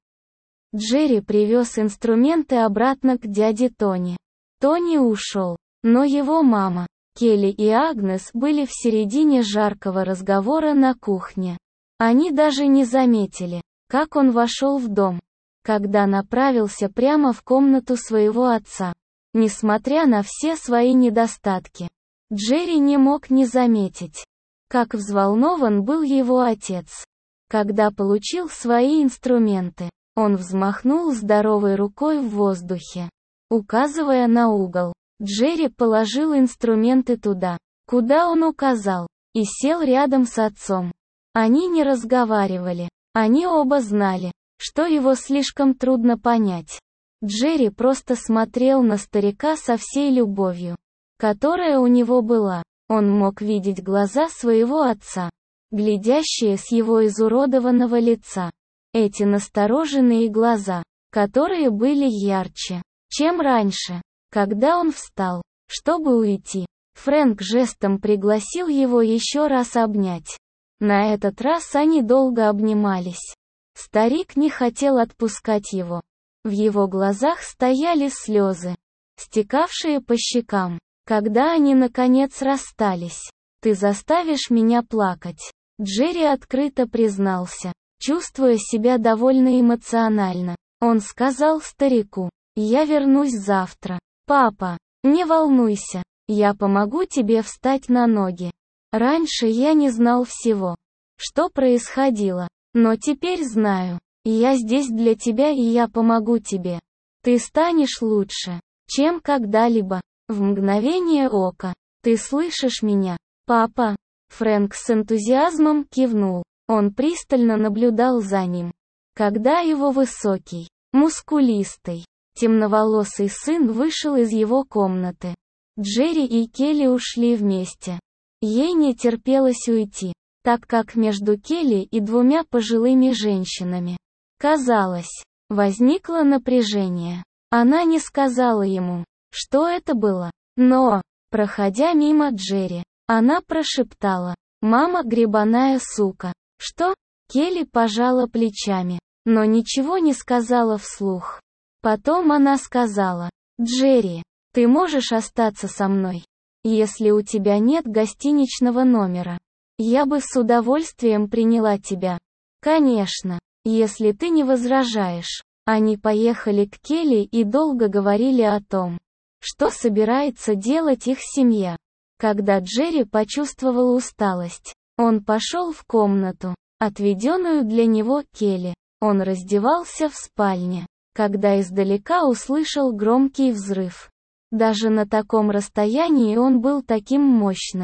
Джерри привез инструменты обратно к дяде Тони. Тони ушел, но его мама, Келли и Агнес были в середине жаркого разговора на кухне. Они даже не заметили, как он вошел в дом, когда направился прямо в комнату своего отца. Несмотря на все свои недостатки, Джерри не мог не заметить, как взволнован был его отец. Когда получил свои инструменты, он взмахнул здоровой рукой в воздухе, указывая на угол. Джерри положил инструменты туда, куда он указал, и сел рядом с отцом. Они не разговаривали. Они оба знали, что его слишком трудно понять. Джерри просто смотрел на старика со всей любовью, которая у него была. Он мог видеть глаза своего отца, глядящие с его изуродованного лица. Эти настороженные глаза, которые были ярче, чем раньше. Когда он встал, чтобы уйти, Фрэнк жестом пригласил его еще раз обнять. На этот раз они долго обнимались. Старик не хотел отпускать его. В его глазах стояли слезы, стекавшие по щекам. Когда они наконец расстались, «Ты заставишь меня плакать», Джерри открыто признался, чувствуя себя довольно эмоционально. Он сказал старику: «Я вернусь завтра. Папа, не волнуйся, я помогу тебе встать на ноги. Раньше я не знал всего, что происходило, но теперь знаю. Я здесь для тебя, и я помогу тебе. Ты станешь лучше, чем когда-либо, в мгновение ока. Ты слышишь меня, папа?» Фрэнк с энтузиазмом кивнул. Он пристально наблюдал за ним. Когда его высокий, мускулистый, темноволосый сын вышел из его комнаты, Джерри и Келли ушли вместе. Ей не терпелось уйти, так как между Келли и двумя пожилыми женщинами, казалось, возникло напряжение. Она не сказала ему, что это было, но, проходя мимо Джерри, она прошептала: «Мама гребаная сука». «Что?» Келли пожала плечами, но ничего не сказала вслух. Потом она сказала: «Джерри, ты можешь остаться со мной, если у тебя нет гостиничного номера. Я бы с удовольствием приняла тебя. Конечно, если ты не возражаешь». Они поехали к Келли и долго говорили о том, что собирается делать их семья. Когда Джерри почувствовал усталость, он пошел в комнату, отведенную для него Келли. Он раздевался в спальне, когда издалека услышал громкий взрыв. Даже на таком расстоянии он был таким мощным.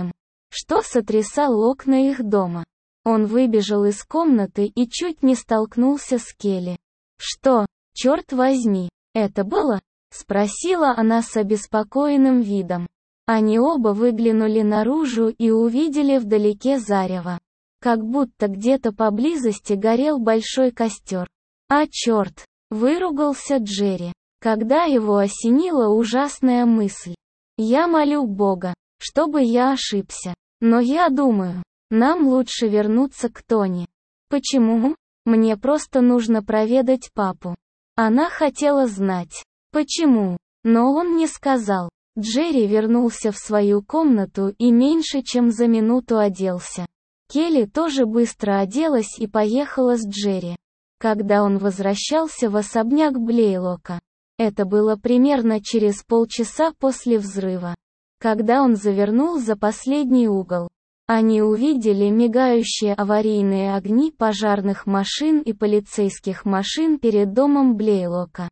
что сотрясал окна их дома. Он выбежал из комнаты и чуть не столкнулся с Келли. «Что, черт возьми, это было?» — спросила она с обеспокоенным видом. Они оба выглянули наружу и увидели вдалеке зарево. Как будто где-то поблизости горел большой костер. «А черт!» — выругался Джерри, когда его осенила ужасная мысль. «Я молю Бога, чтобы я ошибся. Но я думаю, нам лучше вернуться к Тони». «Почему? Мне просто нужно проведать папу». Она хотела знать, почему, но он не сказал. Джерри вернулся в свою комнату и меньше чем за минуту оделся. Келли тоже быстро оделась и поехала с Джерри. Когда он возвращался в особняк Блейлока, это было примерно через полчаса после взрыва. Когда он завернул за последний угол, они увидели мигающие аварийные огни пожарных машин и полицейских машин перед домом Блейлока.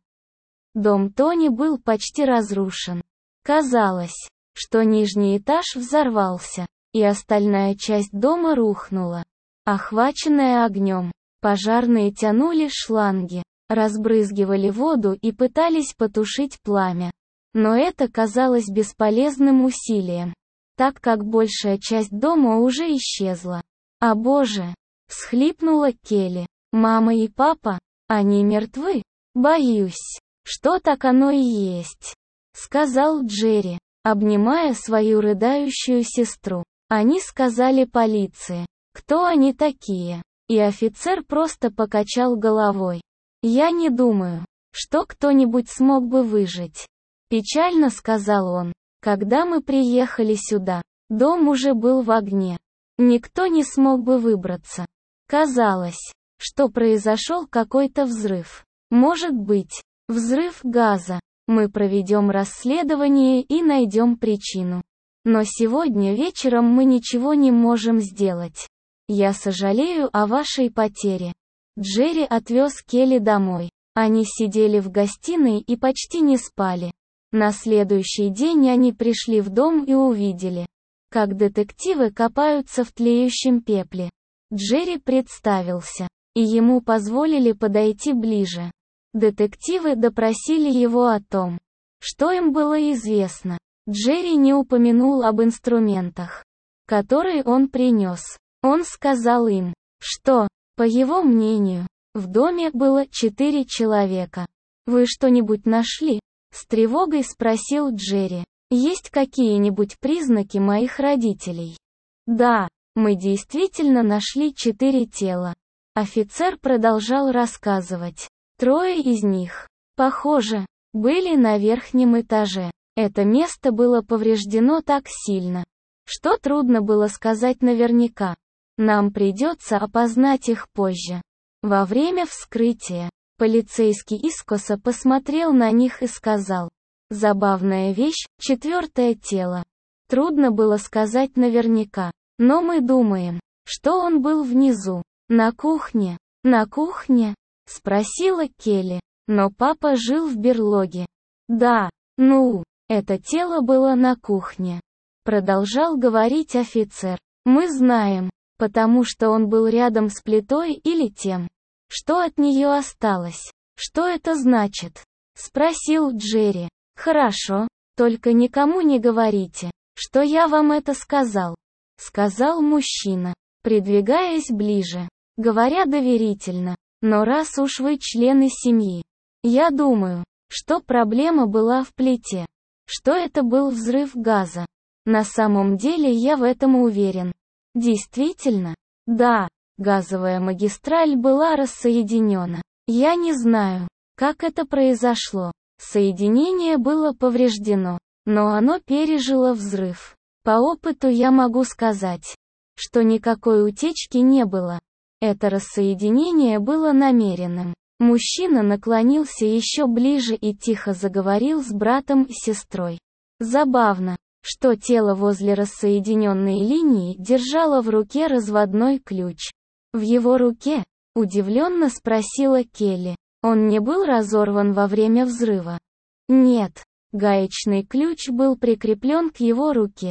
Дом Тони был почти разрушен. Казалось, что нижний этаж взорвался, и остальная часть дома рухнула. Охваченная огнем, пожарные тянули шланги, разбрызгивали воду и пытались потушить пламя. Но это казалось бесполезным усилием, так как большая часть дома уже исчезла. «О боже!» — всхлипнула Келли. «Мама и папа? Они мертвы?» «Боюсь, что так оно и есть», — сказал Джерри, обнимая свою рыдающую сестру. Они сказали полиции, кто они такие, и офицер просто покачал головой. «Я не думаю, что кто-нибудь смог бы выжить», — печально сказал он. «Когда мы приехали сюда, дом уже был в огне. Никто не смог бы выбраться. Казалось, что произошел какой-то взрыв. Может быть, взрыв газа. Мы проведем расследование и найдем причину. Но сегодня вечером мы ничего не можем сделать. Я сожалею о вашей потере». Джерри отвез Келли домой. Они сидели в гостиной и почти не спали. На следующий день они пришли в дом и увидели, как детективы копаются в тлеющем пепле. Джерри представился, и ему позволили подойти ближе. Детективы допросили его о том, что им было известно. Джерри не упомянул об инструментах, которые он принес. Он сказал им, что, по его мнению, в доме было четыре человека. «Вы что-нибудь нашли?» — с тревогой спросил Джерри. «Есть какие-нибудь признаки моих родителей?» «Да, мы действительно нашли четыре тела». Офицер продолжал рассказывать. Трое из них, похоже, были на верхнем этаже. Это место было повреждено так сильно, что трудно было сказать наверняка. Нам придется опознать их позже. Во время вскрытия, полицейский искоса посмотрел на них и сказал: «Забавная вещь, четвертое тело. Трудно было сказать наверняка, но мы думаем, что он был внизу, на кухне». «На кухне?» — спросила Келли. «Но папа жил в берлоге». «Да, ну, это тело было на кухне», — продолжал говорить офицер. «Мы знаем, потому что он был рядом с плитой или тем, что от нее осталось». «Что это значит?» — спросил Джерри. «Хорошо, только никому не говорите, что я вам это сказал», — сказал мужчина, придвигаясь ближе, говоря доверительно. «Но раз уж вы члены семьи, я думаю, что проблема была в плите, что это был взрыв газа. На самом деле я в этом уверен». «Действительно?» «Да, газовая магистраль была рассоединена. Я не знаю, как это произошло. Соединение было повреждено, но оно пережило взрыв. По опыту я могу сказать, что никакой утечки не было. Это рассоединение было намеренным». Мужчина наклонился еще ближе и тихо заговорил с братом и сестрой. «Забавно, что тело возле рассоединенной линии держало в руке разводной ключ». «В его руке?» — удивленно спросила Келли. «Он не был разорван во время взрыва?» «Нет, гаечный ключ был прикреплен к его руке.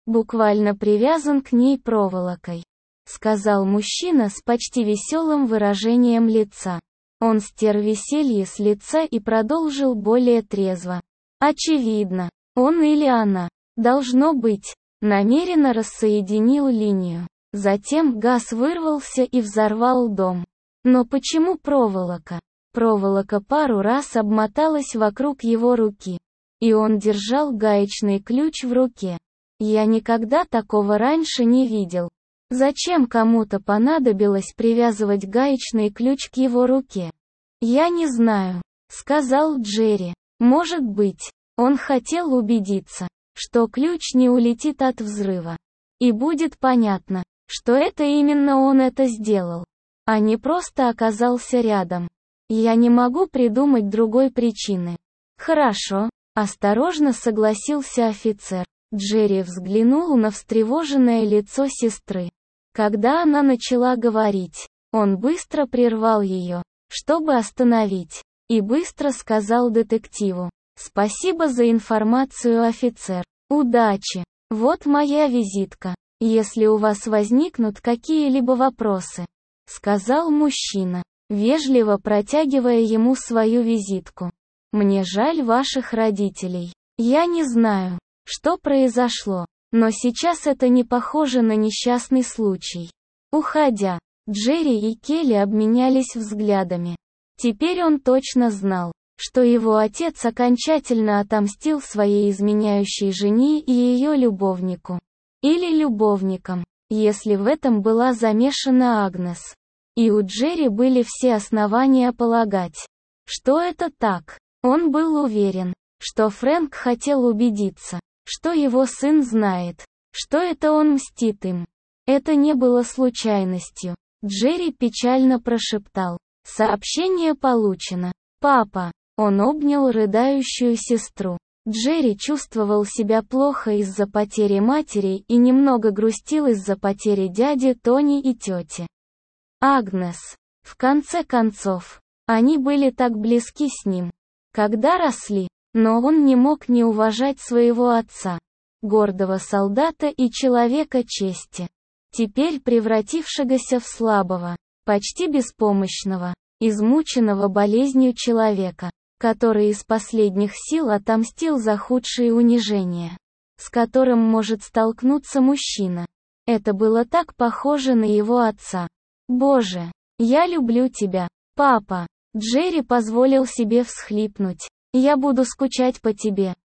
буквально привязан к ней проволокой», — сказал мужчина с почти веселым выражением лица. Он стер веселье с лица и продолжил более трезво. «Очевидно, он или она, должно быть, намеренно рассоединил линию. Затем газ вырвался и взорвал дом. Но почему проволока? Проволока пару раз обмоталась вокруг его руки. И он держал гаечный ключ в руке. Я никогда такого раньше не видел. Зачем кому-то понадобилось привязывать гаечный ключ к его руке? Я не знаю», — сказал Джерри. «Может быть, он хотел убедиться, что ключ не улетит от взрыва. И будет понятно, что это именно он это сделал, а не просто оказался рядом. Я не могу придумать другой причины». «Хорошо», — осторожно согласился офицер. Джерри взглянул на встревоженное лицо сестры. Когда она начала говорить, он быстро прервал ее, чтобы остановить, и быстро сказал детективу: «Спасибо за информацию, офицер. Удачи. Вот моя визитка. Если у вас возникнут какие-либо вопросы», — сказал мужчина, вежливо протягивая ему свою визитку. «Мне жаль ваших родителей. Я не знаю, что произошло, но сейчас это не похоже на несчастный случай». Уходя, Джерри и Келли обменялись взглядами. Теперь он точно знал, что его отец окончательно отомстил своей изменяющей жене и ее любовнику. Или любовникам, если в этом была замешана Агнес. И у Джерри были все основания полагать, что это так. Он был уверен, что Фрэнк хотел убедиться, что его сын знает, что это он мстит им. Это не было случайностью. Джерри печально прошептал: «Сообщение получено. Папа». Он обнял рыдающую сестру. Джерри чувствовал себя плохо из-за потери матери и немного грустил из-за потери дяди Тони и тети Агнес. В конце концов, они были так близки с ним, когда росли, но он не мог не уважать своего отца, гордого солдата и человека чести, теперь превратившегося в слабого, почти беспомощного, измученного болезнью человека, который из последних сил отомстил за худшие унижения, с которым может столкнуться мужчина. Это было так похоже на его отца. «Боже, я люблю тебя, папа!» Джерри позволил себе всхлипнуть. «Я буду скучать по тебе.